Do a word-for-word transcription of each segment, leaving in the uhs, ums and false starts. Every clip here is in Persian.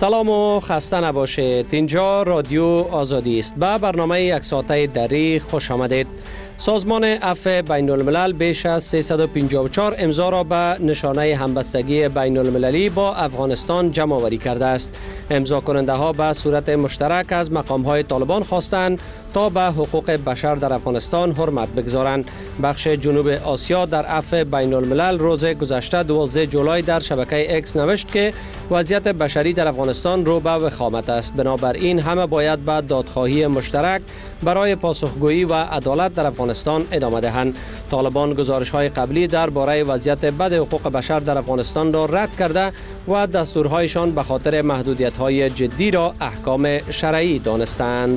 سلام و خسته نباشید. اینجا رادیو آزادی است. به برنامه یک ساعته دری خوش آمدید. سازمان عفو بین الملل بیش از سیصد و پنجاه و چهار امضا را به نشانه همبستگی بین المللی با افغانستان جمع آوری کرده است. امضا کننده ها به صورت مشترک از مقام های طالبان خواستند تا به حقوق بشر در افغانستان حرمت بگذارند. بخش جنوب آسیا در عفو بین الملل روز گذشته دوازده جولای در شبکه اکس نوشت که وضعیت بشری در افغانستان رو به وخامت است. بنابراین همه باید به دادخواهی مشترک برای پاسخگویی و عدالت در افغانستان ادامه دهند. طالبان گزارش های قبلی درباره وضعیت بد حقوق بشر در افغانستان را رد کرده و دستورهایشان به خاطر محدودیت های جدی را احکام شرعی دانستند.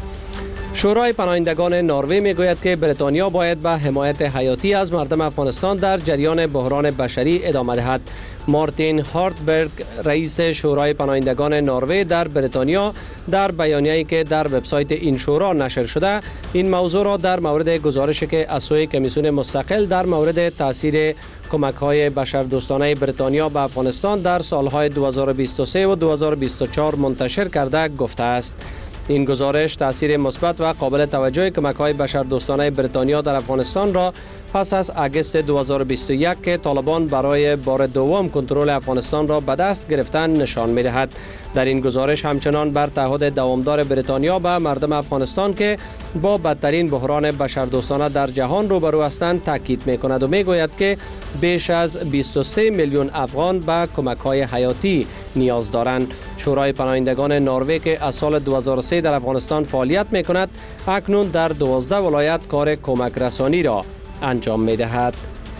شورای پناهندگان نروژ میگوید که بریتانیا باید به حمایت حیاتی از مردم افغانستان در جریان بحران بشری ادامه دهد. مارتین هارتبرگ رئیس شورای پناهندگان نروژ در بریتانیا در بیانیه‌ای که در وبسایت این شورا نشر شده این موضوع را در مورد گزارشی که از سوی کمیسیون مستقل در مورد تاثیر کمک‌های بشردوستانه بریتانیا به افغانستان در سالهای دو هزار و بیست و سه و دو هزار و بیست و چهار منتشر کرده گفته است. این گزارش تاثیر مثبت و قابل توجه کمک‌های بشردوستانه بریتانیا در افغانستان را پس از اگست دو هزار و بیست و یک که طالبان برای بار دوم کنترل افغانستان را به دست گرفتند نشان می‌دهد. در این گزارش همچنان بر تعهد دوامدار بریتانیا به مردم افغانستان که با بدترین بحران بشردوستانه در جهان روبرو هستند تاکید می‌کند و می‌گوید که بیش از بیست و سه میلیون افغان به کمک‌های حیاتی نیاز دارند. شورای پناهندگان نروژ که از سال دو هزار و سه در افغانستان فعالیت می‌کند اکنون در دوازده ولایت کار کمک رسانی را انجام می‌دهد.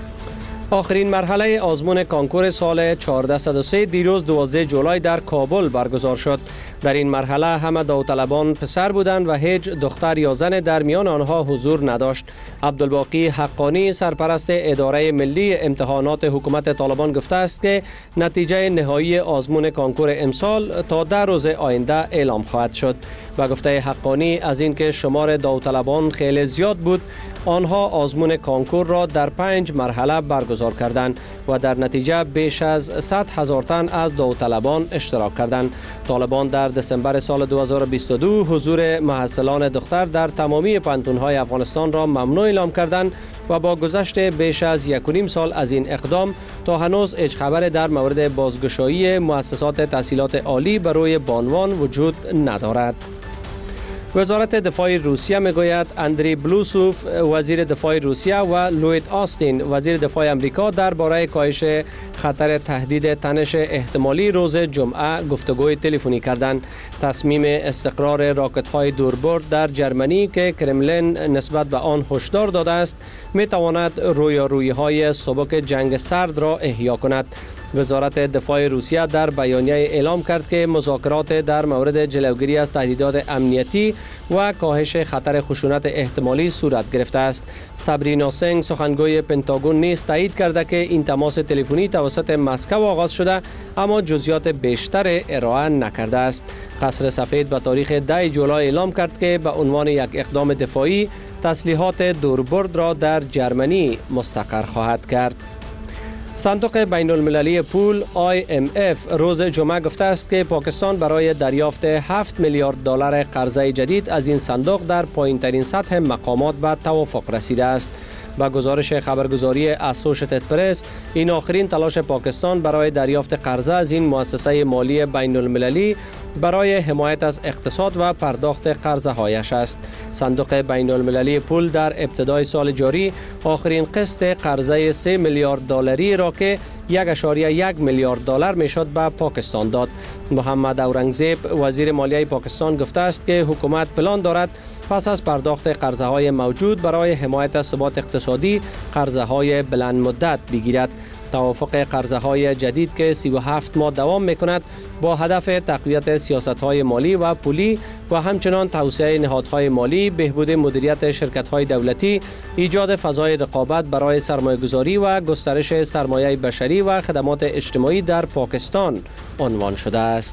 آخرین مرحله آزمون کانکور سال چهارصد و سه دیروز دوازده جولای در کابل برگزار شد. در این مرحله همه داوطلبان پسر بودند و هیچ دختر یا زن در میان آنها حضور نداشت. عبدالباقی حقانی سرپرست اداره ملی امتحانات حکومت طالبان گفته است که نتیجه نهایی آزمون کانکور امسال تا در روز آینده اعلام خواهد شد. و گفته حقانی از اینکه شمار داوطلبان خیلی زیاد بود آنها آزمون کانکور را در پنج مرحله برگزار کردند و در نتیجه بیش از صد هزار تن از داوطلبان اشتراک کردند. طالبان در دسامبر سال دو هزار و بیست و دو حضور محصلان دختر در تمامی پانتون‌های افغانستان را ممنوع اعلام کردند و با گذشت بیش از یک و نیم سال از این اقدام تا هنوز هیچ خبر در مورد بازگشایی مؤسسات تحصیلات عالی بر روی بانوان وجود ندارد. وزارت دفاع روسیه میگوید اندری بلوسوف وزیر دفاع روسیه و لوید آستین وزیر دفاع امریکا درباره کاهش خطر تهدید تنش احتمالی روز جمعه گفتگوی تلفنی کردند. تصمیم استقرار راکت‌های دوربرد در جرمنی که کرملین نسبت به آن هشدار داده است میتواند رویارویی‌های سبک جنگ سرد را احیا کند. وزارت دفاع روسیه در بیانیه اعلام کرد که مذاکرات در مورد جلوگیری از تهدیدات امنیتی و کاهش خطر خشونت احتمالی صورت گرفته است. سابرینا سنگ سخنگوی پنتاگون نیز تایید کرده که این تماس تلفنی توسط مسکو آغاز شده اما جزئیات بیشتر ارائه نکرده است. قصر سفید به تاریخ ده جولای اعلام کرد که به عنوان یک اقدام دفاعی تسلیحات دوربرد را در جرمنی مستقر خواهد کرد. صندوق بین المللی پول آی ام اف روز جمعه گفته است که پاکستان برای دریافت هفت میلیارد دلار قرضه جدید از این صندوق در پایین‌ترین سطح مقامات به توافق رسیده است. با گزارش خبرگزاری اسوشیتد پرس این آخرین تلاش پاکستان برای دریافت قرضه از این مؤسسه مالی بین المللی برای حمایت از اقتصاد و پرداخت قرضه هایش است. صندوق بین المللی پول در ابتدای سال جاری آخرین قسط قرضه سه میلیارد دلاری را که یک اشاریه یک میلیارد دلار میشد به پاکستان داد. محمد اورنگزیب وزیر مالیه پاکستان گفته است که حکومت پلان دارد پس از پرداخت قرضه های موجود برای حمایت از ثبات اقتصادی قرضه های بلند مدت بگیرد. توافق قرضه های جدید که سی و هفت ماه دوام میکند با هدف تقویت سیاست های مالی و پولی و همچنان توسعه نهادهای مالی، بهبود مدیریت شرکت های دولتی، ایجاد فضای رقابت برای سرمایه گذاری و گسترش سرمایه بشری و خدمات اجتماعی در پاکستان عنوان شده است.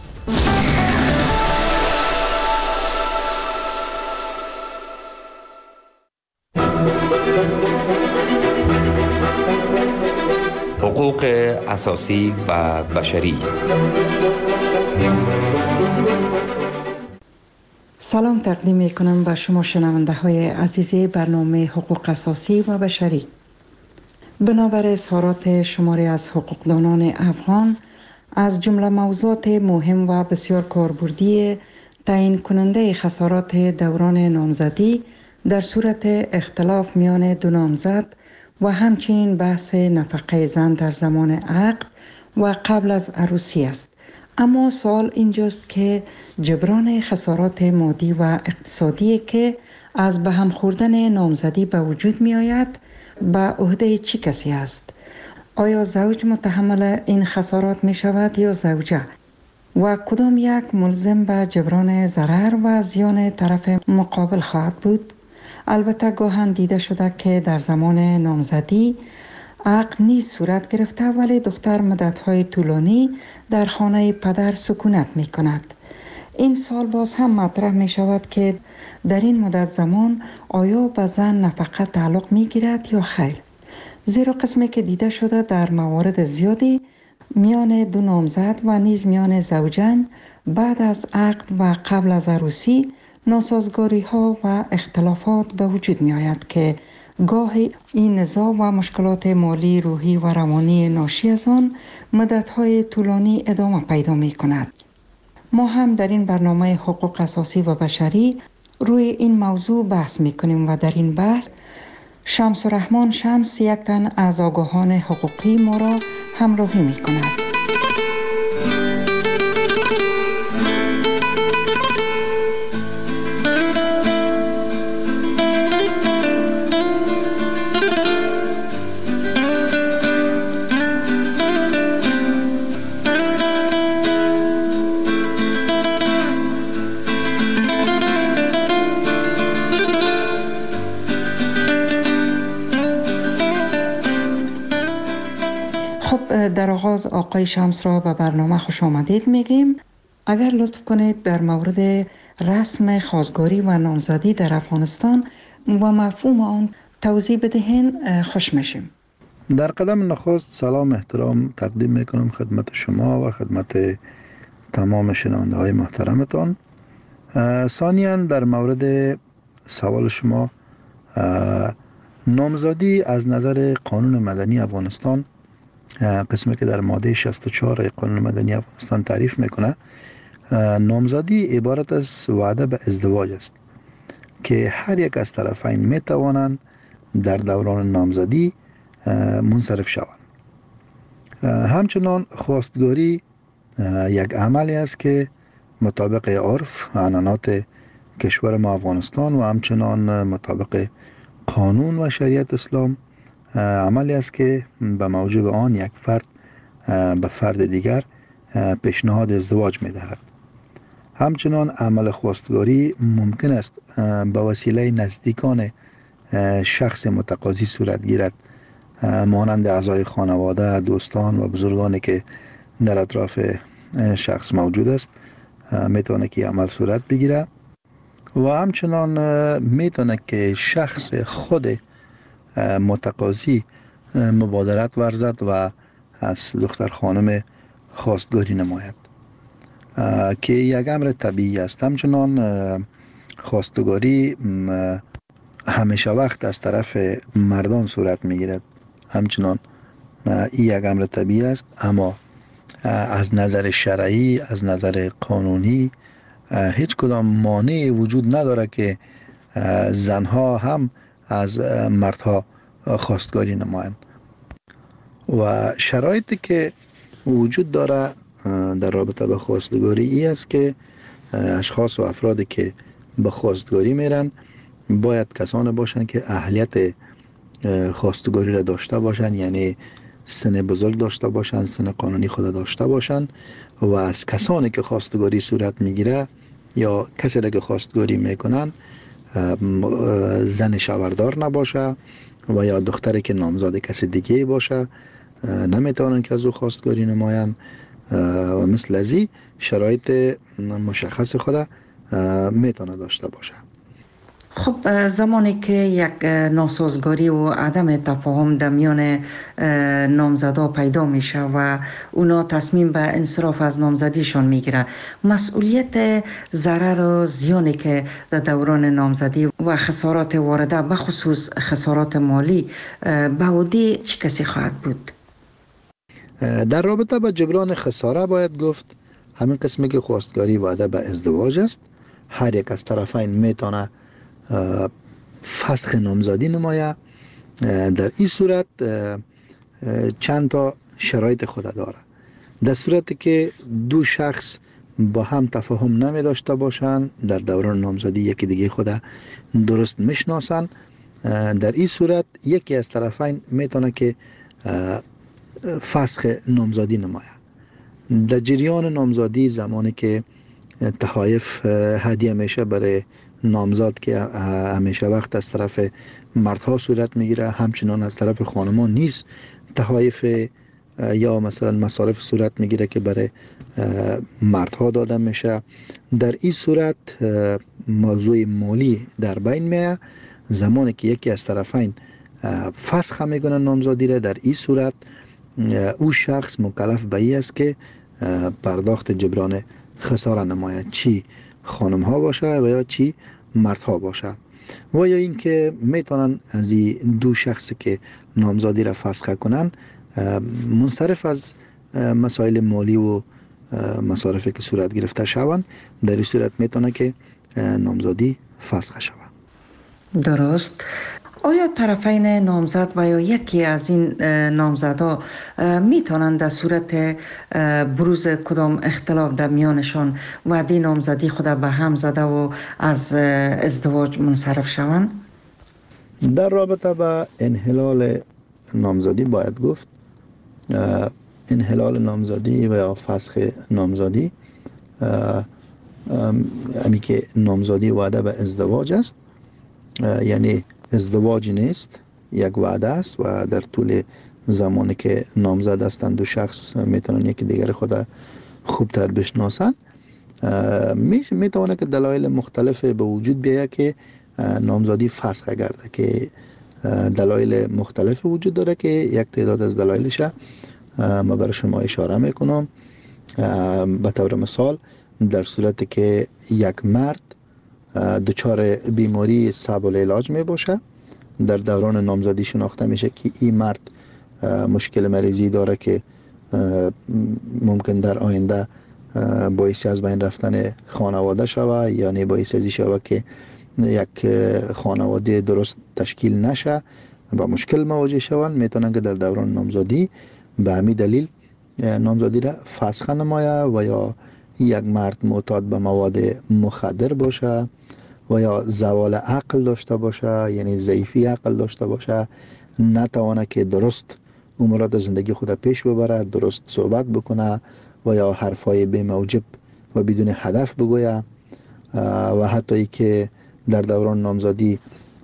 حقوق اساسی و بشری سلام تقدیم می کنم به شما شنونده های عزیز برنامه حقوق اساسی و بشری. بنابر اظهارات شماری از حقوقدانان افغان از جمله موضوعات مهم و بسیار کاربردی تعیین کننده خسارات دوران نامزدی در صورت اختلاف میان دو نامزد و همچنین بحث نفقه زن در زمان عقد و قبل از عروسی است. اما سوال اینجاست که جبران خسارات مادی و اقتصادی که از به هم خوردن نامزدی به وجود می آید به عهده چه کسی است؟ آیا زوج متحمل این خسارات می شود یا زوجه؟ و کدام یک ملزم به جبران ضرر و زیان طرف مقابل خواهد بود؟ البته گاهن دیده شده که در زمان نامزدی عقد نیز صورت گرفته ولی دختر مدت‌های طولانی در خانه پدر سکونت می کند. این سال باز هم مطرح می شود که در این مدت زمان آیا به زن نفقه تعلق می گیرد یا خیر؟ زیرا قسمی که دیده شده در موارد زیادی میان دو نامزد و نیز میان زوجین بعد از عقد و قبل از عروسی ناسازگاری ها و اختلافات به وجود می آید که گاهی این نزاع و مشکلات مالی، روحی و روانی ناشی از آن مدت‌های طولانی ادامه پیدا می کند. ما هم در این برنامه حقوق اساسی و بشری روی این موضوع بحث می کنیم و در این بحث شمس الرحمن شمس یک تن از آگاهان حقوقی ما را همراهی می کند. در آغاز آقای شمس را به برنامه خوش آمدید میگیم. اگر لطف کنید در مورد رسم خواستگاری و نامزدی در افغانستان و مفهوم آن توضیح بدهین خوش میشیم. در قدم نخست سلام احترام تقدیم میکنم خدمت شما و خدمت تمام شنونده های محترمتان. ثانیاً در مورد سوال شما، نامزدی از نظر قانون مدنی افغانستان، قسمی که در ماده شصت و چهار قانون مدنی افغانستان تعریف میکنه، نامزدی عبارت از وعده به ازدواج است که هر یک از طرفین میتوانند در دوران نامزدی منصرف شوند. همچنان خواستگاری یک عملی است که مطابق عرف و عنعنات کشور ما افغانستان و همچنان مطابق قانون و شریعت اسلام عملی است که به موجب آن یک فرد به فرد دیگر پیشنهاد ازدواج می دهد. همچنان عمل خواستگاری ممکن است به وسیله نزدیکان شخص متقاضی صورت گیرد، مانند اعضای خانواده، دوستان و بزرگانی که در اطراف شخص موجود است میتونه که عمل صورت بگیره و همچنان میتونه که شخص خود متقاضی مبادرت ورزد و از دختر خانم خواستگاری نماید که یک امر طبیعی است. همچنان خواستگاری همیشه وقت از طرف مردان صورت میگیرد، همچنان این یک امر طبیعی است، اما از نظر شرعی، از نظر قانونی هیچ کدام مانعی وجود نداره که زنها هم از مردها خواستگاری نمایند. و شرایطی که وجود داره در رابطه به خواستگاری ای است که اشخاص و افرادی که به خواستگاری میرن باید کسانی باشند که اهلیت خواستگاری را داشته باشند، یعنی سن بزرگ داشته باشند، سن قانونی خود داشته باشند و از کسانی که خواستگاری صورت میگیره یا کسی را که خواستگاری میکنن زن شوهردار نباشه و یا دختری که نامزد کسی دیگه باشه نمیتونن که از او خواستگاری نمایند و مثل ازی شرایط مشخص خود میتونه داشته باشه. خب زمانی که یک ناسازگاری و عدم تفاهم در میان نامزدا پیدا میشه و اونا تصمیم به انصراف از نامزدیشان میگیره، مسئولیت ضرر و زیانی که در دوران نامزدی و خسارات وارده به خصوص خسارات مالی به عهده چه کسی خواهد بود؟ در رابطه با جبران خساره باید گفت همین قسمی که خواستگاری وعده به ازدواج است، هر یک از طرفین میتونه فسخ نامزدی نمایه. در این صورت چند تا شرایط خود داره. در صورتی که دو شخص با هم تفاهم نمی داشته باشند، در دوران نامزدی یکی دیگه خود درست میشناسن، در این صورت یکی از طرفین میتونه که فسخ نامزدی نمایه. در جریان نامزدی زمانی که تحایف هدیه میشه برای نامزد که همیشه وقت از طرف مردها صورت میگیره، همچنان از طرف خانمان نیز تحایف یا مثلا مصارف صورت میگیره که برای مردها داده میشه. در این صورت موضوع مالی در بین میه. زمانی که یکی از طرفین فسخ میکنه نامزدی را، در این صورت او شخص مکلف به این است که پرداخت جبران خساره نماید، چی خانم ها باشه و یا چی مردها باشه. و یا اینکه میتونن از این دو شخصی که نامزدی را فسخ کنن منصرف از مسائل مالی و مصارفی که صورت گرفته شوند، در این صورت میتونه که نامزدی فسخ شود. درست. آیا طرفین نامزد و یا یکی از این نامزدها میتونند در صورت بروز کدام اختلاف در میانشان وعده نامزدی خود به هم زده و از ازدواج منصرف شوند؟ در رابطه با انحلال نامزدی باید گفت انحلال نامزدی و یا فسخ نامزدی امی که نامزدی وعده به ازدواج است، یعنی ازدواج نیست، یک وعده است و در طول زمانی که نامزد هستند دو شخص میتونن یکی دیگر خود خوبتر بشناسن. میتونه که دلایل مختلف به وجود بیاید که نامزدی فسخ گرده، که دلایل مختلف وجود داره که یک تعداد از دلایلش ما برای شما اشاره میکنم. به طور مثال در صورتی که یک مرد دچار بیماری صعب العلاج می باشه، در دوران نامزدی شناخته میشه که این مرد مشکل مریضی داره که ممکن در آینده باعث از بین رفتن خانواده شوه، یعنی باعث ازی شوه که یک خانواده درست تشکیل نشه با مشکل مواجه شوند. میتونن که در دوران نامزدی به همین دلیل نامزدی را فسخ نمایه. و یا یک مرد معتاد به مواد مخدر باشه و یا زوال عقل داشته باشه، یعنی ضعیفی عقل داشته باشه، نتوانه که درست امورات زندگی خود پیش ببره، درست صحبت بکنه و یا حرفای بی موجب و بدون هدف بگویه، و حتی ای که در دوران نامزدی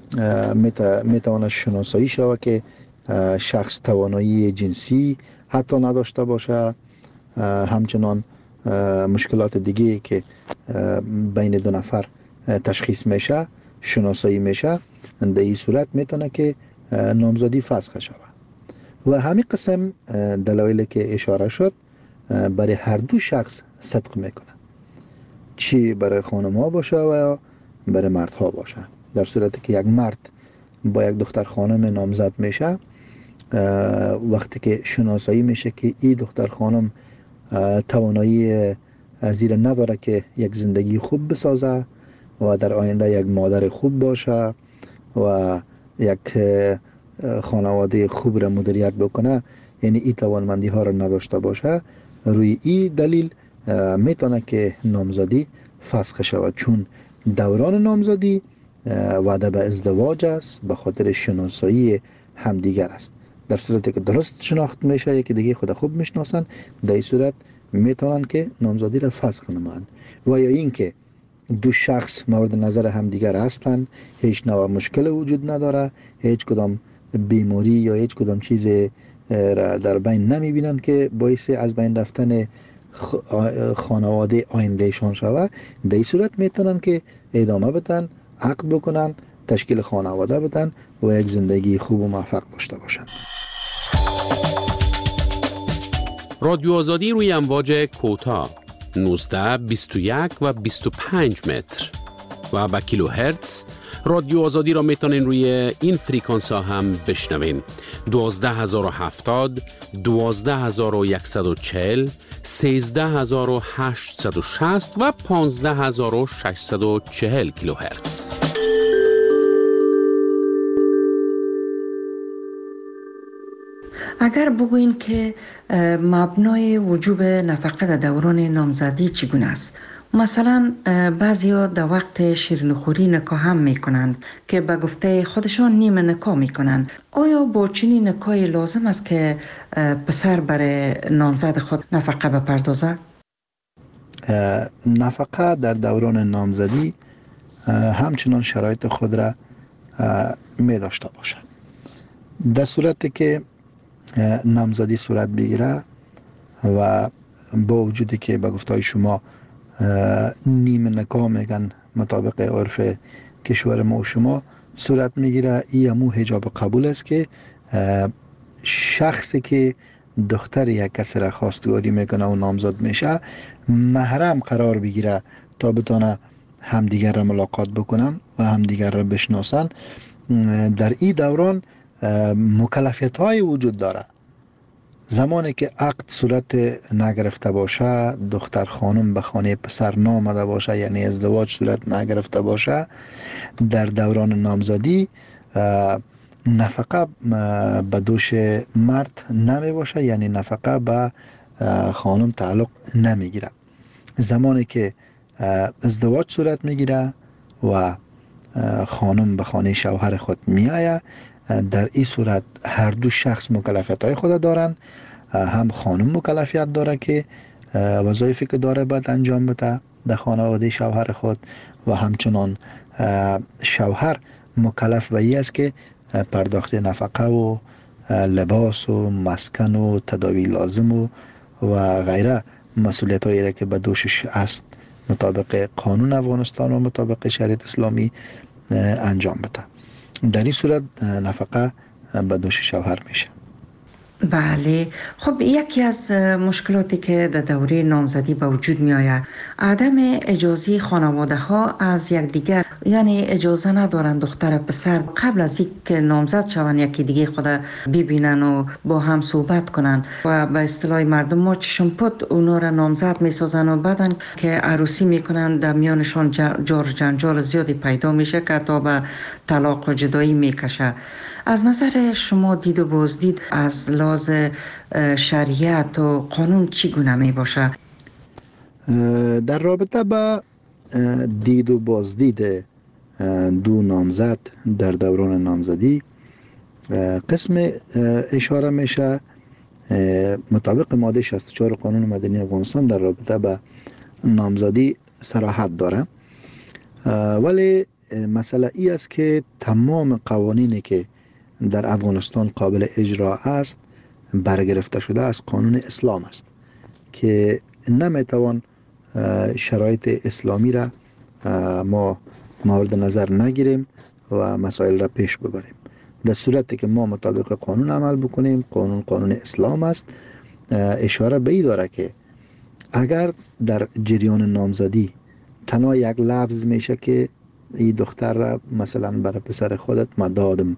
میتواند شناسایی شود که شخص توانایی جنسی حتی نداشته باشه. همچنان مشکلات دیگه که بین دو نفر تشخیص میشه، شناسایی میشه، در این صورت میتونه که نامزدی فسخ شود. و همین قسم دلایلی که اشاره شد برای هر دو شخص صدق میکنه، چی برای خانم ها باشه و یا برای مرد ها باشه. در صورتی که یک مرد با یک دختر خانم نامزد میشه، وقتی که شناسایی میشه که این دختر خانم توانایی زیر نداره که یک زندگی خوب بسازه و در آینده یک مادر خوب باشه و یک خانواده خوب را مدیریت بکنه، یعنی این توانمندی ها را نداشته باشه، روی این دلیل میتونه که نامزدی فسخ شود، چون دوران نامزدی وعده به ازدواج است، به خاطر شناسایی همدیگر است. در صورتی که درست شناخت میشه، یکی دیگه خود خوب میشناسن، در این صورت میتونن که نامزدی را فسخ نمایند. و یا اینکه دو شخص مورد نظر همدیگر هستند، هیچ نوع مشکل وجود نداره، هیچ کدام بیماری یا هیچ کدام چیز را در بین نمیبینند که باعث از بین رفتن خانواده آیندهشان شود، در این صورت میتونن که ادامه بدن، عقد بکنن، تشکیل خانواده بدن و یک زندگی خوب و موفق داشته باشن. رادیو آزادی روی امواج کوتاه نوزده، بیست و یک و بیست و پنج متر و با کیلو هرتز. رادیو آزادی را میتونین روی این فریکانس ها هم بشنوین: دوازده هزار و هفتاد، دوازده هزار و صد و چهل، سیزده هزار و هشتصد و شصت و پانزده هزار و ششصد و چهل کیلو هرتز. اگر بگوین که مبنای وجوب نفقه در دوران نامزدی چگونه است؟ مثلا بعضیا در وقت شیرینیخوری نکاح هم میکنند که به گفته خودشان نیمه نکاح میکنند. آیا با چنین نکاحی لازم است که پسر برای نامزد خود نفقه بپردازد؟ نفقه در دوران نامزدی همچنان شرایط خود را می داشته باشد. در صورتی که نامزدی صورت بگیره و با وجودی که به گفته شما نیمه نکاح میگن مطابق عرف کشور ما و شما صورت میگیره، این همو حجاب قبول است که شخصی که دختر یک کسی را خواستگاری میکنه و نامزد میشه محرم قرار بگیره تا بتونه همدیگر را ملاقات بکنن و همدیگر را بشناسن. در این دوران مکلفیت های وجود داره. زمانی که عقد صورت نگرفته باشه، دختر خانم به خانه پسر نامده باشه، یعنی ازدواج صورت نگرفته باشه، در دوران نامزدی نفقه به دوش مرد نمی باشه، یعنی نفقه به خانم تعلق نمیگیره. زمانی که ازدواج صورت میگیره و خانم به خانه شوهر خود میآید، در این صورت هر دو شخص مکلفیت های خود دارن. هم خانم مکلفیت داره که وظایفی که داره باید انجام بده در خانواده شوهر خود و همچنان شوهر مکلف به این است که پرداخت نفقه و لباس و مسکن و تداوی لازم و و غیره مسئولیت هایی را که به دوشش است مطابق قانون افغانستان و مطابق شریعت اسلامی انجام بده. در این صورت نفقه به دوش شوهر میشه. بله. خب یکی از مشکلاتی که در دوره نامزدی به وجود می آید عدم اجازه خانواده ها از یک دیگر، یعنی اجازه ندارند دختر پسر قبل از اینکه نامزد شوند یکی دیگه خود ببینن و با هم صحبت کنن و به اصطلاح مردم ما چشم پد اونا را نامزد می سازن و بعدن که عروسی میکنن در میانشان جار جنجال زیادی پیدا میشه که تا به طلاق و جدایی میکشه. از نظر شما دید و بازدید از لحاظ شریعت و قانون چگونه می باشه؟ در رابطه با دید و بازدید دو نامزد در دوران نامزدی قسم اشاره میشه مطابق ماده شصت و چهار قانون مدنی افغانستان در رابطه با نامزدی صراحت داره، ولی مسئله ای است که تمام قوانینی که در افغانستان قابل اجرا است برگرفته شده از قانون اسلام است که نمیتوان شرایط اسلامی را ما مورد نظر نگیریم و مسائل را پیش ببریم. در صورتی که ما مطابق قانون عمل بکنیم، قانون قانون اسلام است، اشاره به این داره که اگر در جریان نامزدی تنها یک لفظ میشه که این دختر را مثلا برای پسر خودت ما دادم،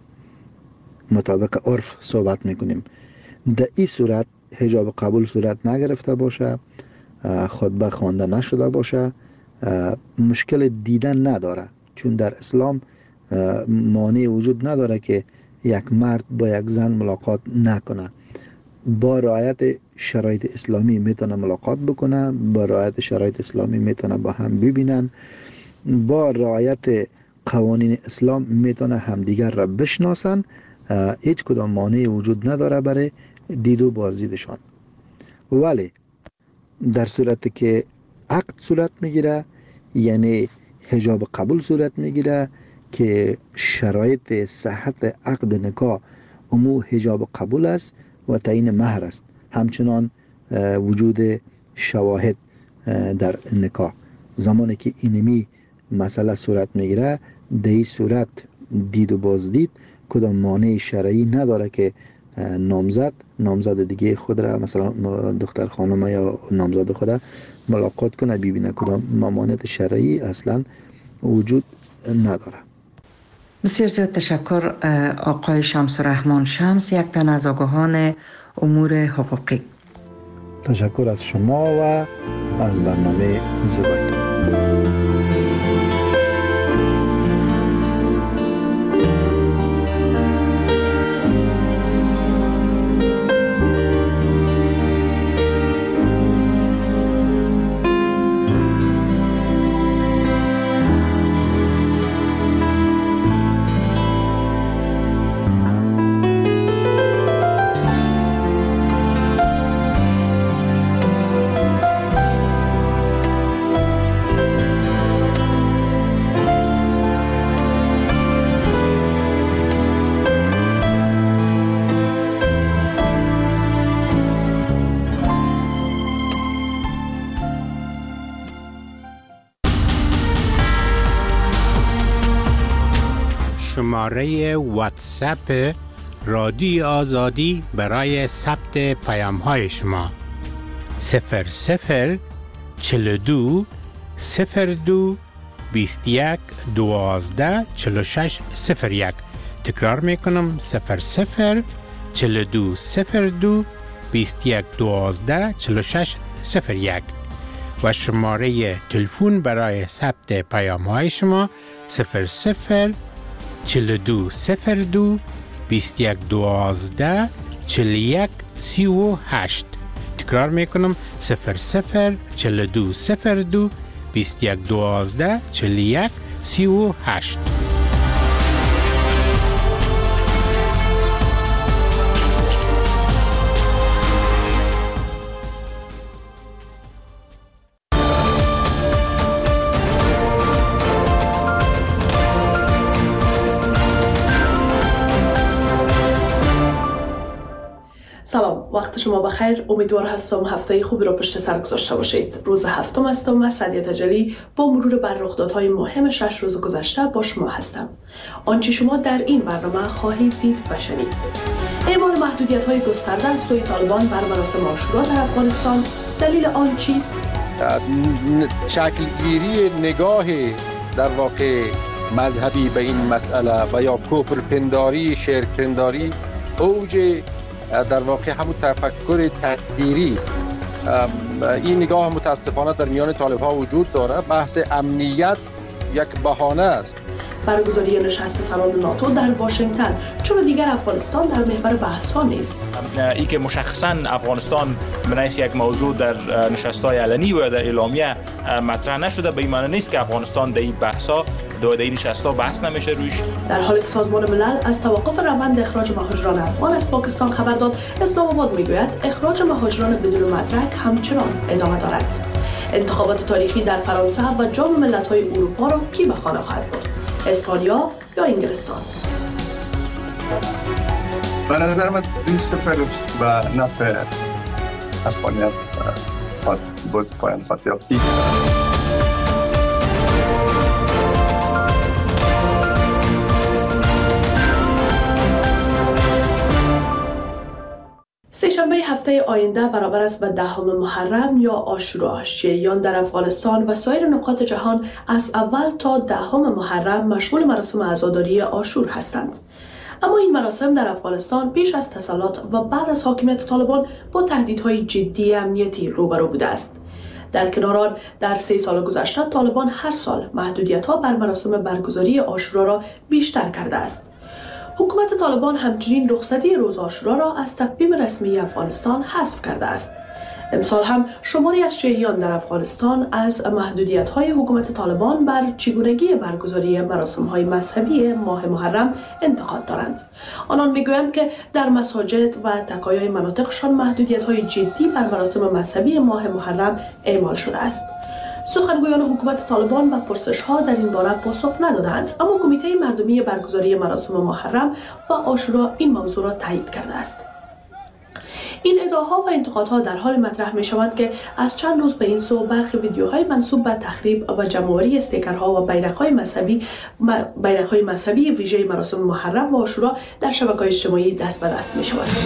مطابق عرف صحبت میکنیم، در این صورت حجاب قبول صورت نگرفته باشه، خطبه خوانده نشده باشه، مشکل دیدن نداره، چون در اسلام مانع وجود نداره که یک مرد با یک زن ملاقات نکنه. با رعایت شرایط اسلامی میتونه ملاقات بکنه، با رعایت شرایط اسلامی میتونه با هم ببینن، با رعایت قوانین اسلام میتونه همدیگر را بشناسن. هیچ کدام مانع وجود نداره برای دید و بازدیدشان. ولی در صورتی که عقد صورت میگیره، یعنی حجاب قبول صورت میگیره که شرایط صحت عقد نکاح امو حجاب قبول است و تعیین مهر است، همچنان وجود شواهد در نکاح. زمانی که اینمی مسئله صورت میگیره، در این صورت دید و بازدید کدام مانع شرعی نداره که نامزد نامزد دیگه خود را، مثلا دختر خانم یا نامزد خود ملاقات کنه، ببینه کدام ممانعت شرعی اصلا وجود نداره. بسیار زیاد تشکر آقای شمس الرحمن شمس، یک تن از آگاهان امور حقوقی. تشکر از شما و از برنامه زیبایتان. شماره واتساپ رادیو آزادی برای ثبت پیام های شما صفر صفر چهل و دو صفر دو بیست و یک دوازده چهل و شش صفر یک. تکرار میکنم صفر صفر چهل و دو صفر دو بیست و یک دوازده چهل و شش صفر یک و شماره تلفن برای ثبت پیام های شما صفر صفر چهل و دو صفر دو بیست و یک دوازده چهل و یک سی و هشت. تکرار میکنم صفر صفر چهل و دو صفر دو بیست و یک دوازده چهل و یک سی و هشت. سلام، وقت شما بخیر. امیدوار هستم هفته خوبی را پشت سر گذاشته باشید. روز هفتم هستم و سعدیه تجلی با مرور بر رخدادهای مهم شش روز گذشته با شما هستم. آنچه شما در این برنامه خواهید دید و شنید: اعمال محدودیت‌های گسترده از سوی طالبان بر مراسم عاشورا در افغانستان، دلیل آن چیست؟ شکلگیری نگاه در واقع مذهبی به این مسئله و یا کفر پنداری، شرک پنداری اوج در واقع همون تفکر تکفیری است. این نگاه متاسفانه در میان طالب‌ها وجود داره. بحث امنیت یک بهانه است. برگزاری نشست سران ناتو در واشنگتن، چرا دیگر افغانستان در محور بحث‌ها نیست؟ ای که مشخصاً افغانستان بنایست یک موضوع در نشست‌های علنی و در اعلامیه مطرح نشده، به این معنی نیست که افغانستان در این بحث‌ها در این نشست‌ها بحث نمیشه روش. در حالی که سازمان ملل از توقف روند اخراج مهاجران افغان از پاکستان خبر داد، اسلام آباد میگوید اخراج مهاجران بدون مدرک همچنان ادامه دارد. انتخابات تاریخی در فرانسه و جام ملت‌های اروپا را کی به خانه خواهد برد؟ اسپانیا یا انگلستان؟ به نظر من دو صفر و نفع اسپانیا بود پایان خط یافتی. سه‌شنبه هفته آینده برابر است به دهم محرم یا عاشورا. شیعیان در افغانستان و سایر نقاط جهان از اول تا دهم محرم مشغول مراسم عزاداری عاشور هستند. اما این مراسم در افغانستان پیش از تسلط و بعد از حاکمیت طالبان با تهدیدهای جدی امنیتی روبرو بوده است. در کنار آن، در سه سال گذشته طالبان هر سال محدودیت‌ها بر مراسم برگزاری عاشورا را بیشتر کرده است. حکومت طالبان همچنین رخصتی روز عاشورا را از تقویم رسمی افغانستان حذف کرده است. امسال هم شماری از شیعیان در افغانستان از محدودیت‌های حکومت طالبان بر چگونگی برگزاری مراسم‌های مذهبی ماه محرم انتقاد دارند. آنان می‌گویند که در مساجد و تکایای مناطقشان محدودیت‌های جدی بر مراسم مذهبی ماه محرم اعمال شده است. سخنگویان حکومت طالبان به پرسش‌ها در این باره پاسخ ندادند، اما کمیته مردمی برگزاری مراسم محرم و عاشورا این موضوع را تایید کرده است. این ادعاها و انتقادها در حال مطرح می شود که از چند روز به این سو برخی ویدیوهای منسوب به تخریب و جمع‌آوری استیکرها و بیرق‌های مذهبی بیرق‌های مذهبی ویژه مراسم محرم و عاشورا در شبکه‌های اجتماعی دست به دست می شود.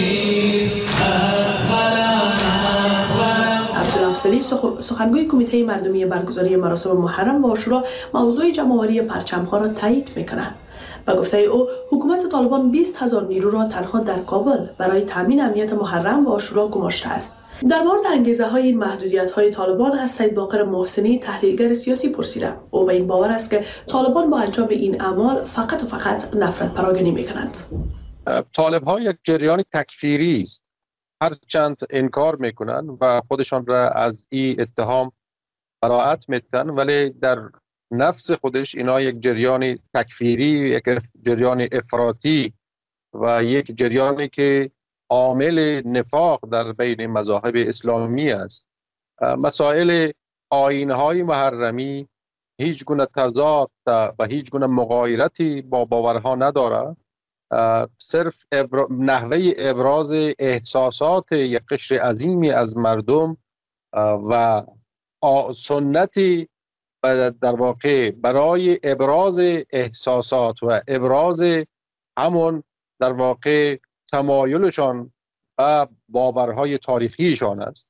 عبدالافضلی سخنگوی کمیته مردمی برگزاری مراسم محرم و عاشورا موضوع جمع‌آوری پرچم‌ها را تایید می‌کند. به گفته او حکومت طالبان بیست هزار نیرو را تنها در کابل برای تامین امنیت محرم و عاشورا گماشته است. در مورد انگیزه های این محدودیت های طالبان از سید باقر محسنی تحلیلگر سیاسی پرسیدم. او به این باور است که طالبان با انجام این اعمال فقط و فقط نفرت پراگنی می‌کنند. طالب ها یک جریان تکفیری است. هرچند انکار میکنن و خودشان را از این اتهام براءت میتن، ولی در نفس خودش اینا یک جریان تکفیری، یک جریان افراطی و یک جریانی که عامل نفاق در بین مذاهب اسلامی است. مسائل آیین‌های محرمی هیچ گونه تضاد و هیچ گونه مغایرتی با باورها نداره، صرف ابر... نحوه ابراز احساسات یک قشر عظیمی از مردم و سنتی در واقع برای ابراز احساسات و ابراز همون در واقع تمایلشان و باورهای تاریخیشان است.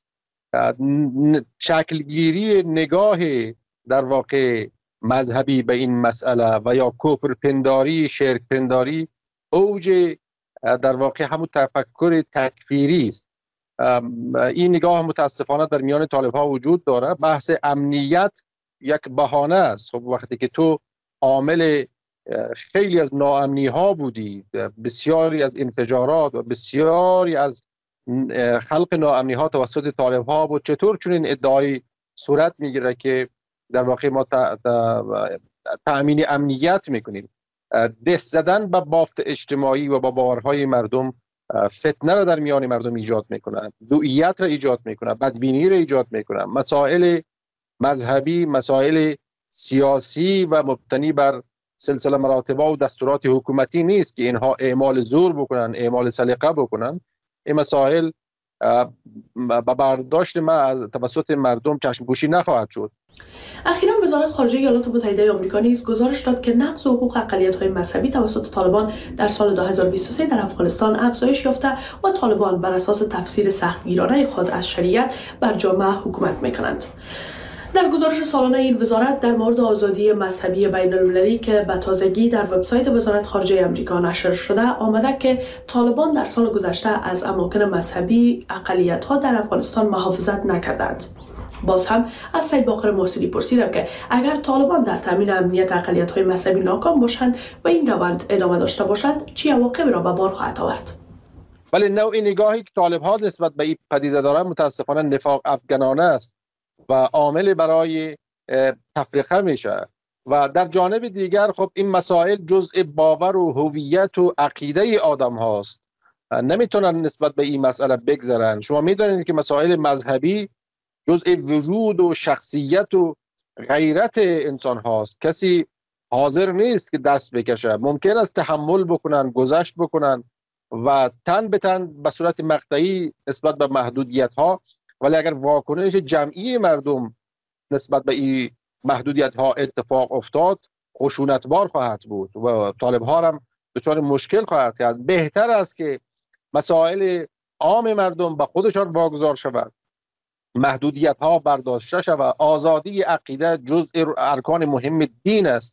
شکلگیری نگاه در واقع مذهبی به این مسئله و یا کفر پنداری، شرک پنداری اوج در واقع همون تفکر تکفیری است. این نگاه متاسفانه در میان طالب ها وجود داره. بحث امنیت یک بهانه است. خب وقتی که تو عامل خیلی از ناامنی ها بودی، بسیاری از انفجارات و بسیاری از خلق ناامنی ها توسط طالب ها بود، چطور چون این ادعای صورت میگیره که در واقع ما تأمین امنیت میکنیم؟ دست زدن به بافت اجتماعی و با باورهای مردم فتنه را در میان مردم ایجاد میکنه، دوئیت را ایجاد میکنه، بدبینی را ایجاد میکنه. مسائل مذهبی، مسائل سیاسی و مبتنی بر سلسله مراتب و دستورات حکومتی نیست که اینها اعمال زور بکنن، اعمال سلیقه بکنن. این مسائل با برداشت ما از توسط مردم چشم‌پوشی نخواهد شد. اخیراً وزارت خارجه ایالات متحده آمریکا نیز گزارش داد که نقض حقوق اقلیت‌های مذهبی توسط طالبان در سال دو هزار و بیست و سه در افغانستان افزایش یافته و طالبان بر اساس تفسیر سختگیرانه خود از شریعت بر جامعه حکومت می‌کنند. در گزارش سالانه این وزارت در مورد آزادی مذهبی بین‌المللی که به تازگی در وبسایت وزارت خارجه آمریکا نشر شده آمده که طالبان در سال گذشته از اماکن مذهبی اقلیت‌ها در افغانستان محافظت نکردند. باز هم از سید باقر محسنی پرسیدم که اگر طالبان در تامین امنیت اقلیت‌های مذهبی ناکام باشند و این روند ادامه داشته باشد چه عواقبی را به بار خواهد آورد؟ ولی نوع نگاهی که طالب‌ها نسبت به این پدیده دارند متاسفانه نفاق افغانانه است و عامل برای تفریقه میشه. و در جانب دیگر خب این مسائل جزء باور و هویت و عقیده آدم هاست، نمیتونن نسبت به این مسئله بگذرن. شما میدونید که مسائل مذهبی جزء وجود و شخصیت و غیرت انسان هاست. کسی حاضر نیست که دست بکشه. ممکن است تحمل بکنن، گذشت بکنن و تن به تن به صورت مقطعی نسبت به محدودیت ها، ولی اگر واکنش جمعی مردم نسبت به این محدودیت ها اتفاق افتاد خشونتبار خواهد بود و طالب ها هم دچار مشکل خواهد کرد. بهتر است که مسائل عام مردم به خودشان واگذار شود، محدودیت ها برداشته شود. آزادی عقیده جزء ارکان مهم دین است،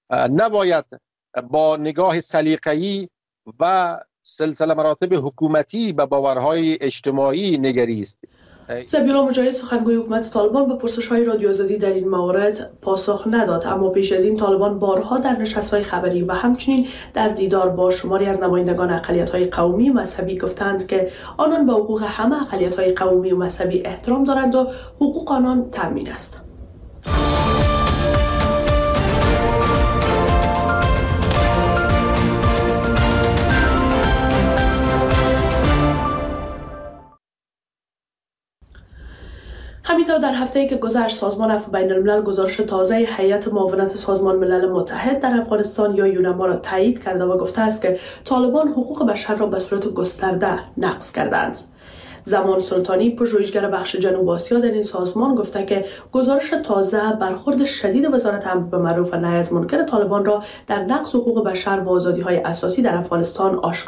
نباید با نگاه سلیقه‌ای و سلسله مراتب حکومتی به باورهای اجتماعی نگریست. ذبیحالله مجاهد سخنگوی حکومت طالبان به پرسش‌های رادیو آزادی در این موارد پاسخ نداد، اما پیش از این طالبان بارها در نشست‌های خبری و همچنین در دیدار با شماری از نمایندگان اقلیت‌های قومی و مذهبی گفتند که آنان به حقوق همه اقلیت‌های قومی و مذهبی احترام دارند و حقوق آنان تامین است. همینطور در هفته‌ای که گذشت سازمان عفو بین الملل گزارش تازه هیئت معاونت سازمان ملل متحد در افغانستان یا یونما را تایید کرده و گفته است که طالبان حقوق بشر را به صورت گسترده نقض کردند. زمان سلطانی، پژوهشگر بخش جنوب آسیا در این سازمان، گفته که گزارش تازه برخورد شدید وزارت امر بالمعروف و نهی از منکر طالبان را در نقض حقوق بشر و آزادی‌های اساسی در افغانستان آشکار